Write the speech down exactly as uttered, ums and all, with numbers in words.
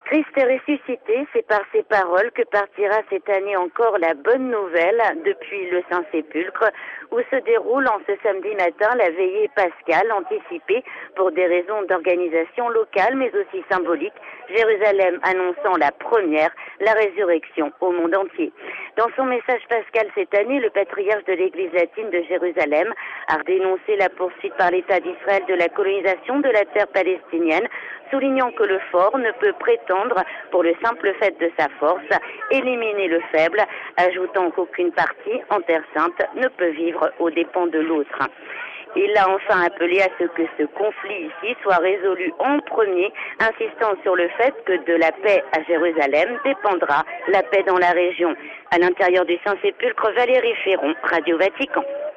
Christ est ressuscité, c'est par ces paroles que partira cette année encore la bonne nouvelle depuis le Saint-Sépulcre, où se déroule en ce samedi matin la veillée pascale anticipée pour des raisons d'organisation locale mais aussi symbolique, Jérusalem annonçant la première, la résurrection au monde entier. Dans son message pascal cette année, le patriarche de l'Église latine de Jérusalem a dénoncé la poursuite par l'État d'Israël de la colonisation de la terre palestinienne, soulignant que le fort ne peut prétendre, pour le simple fait de sa force, éliminer le faible, ajoutant qu'aucune partie en Terre Sainte ne peut vivre aux dépens de l'autre. Il a enfin appelé à ce que ce conflit ici soit résolu en premier, insistant sur le fait que de la paix à Jérusalem dépendra la paix dans la région. À l'intérieur du Saint-Sépulcre, Valérie Ferron, Radio Vatican.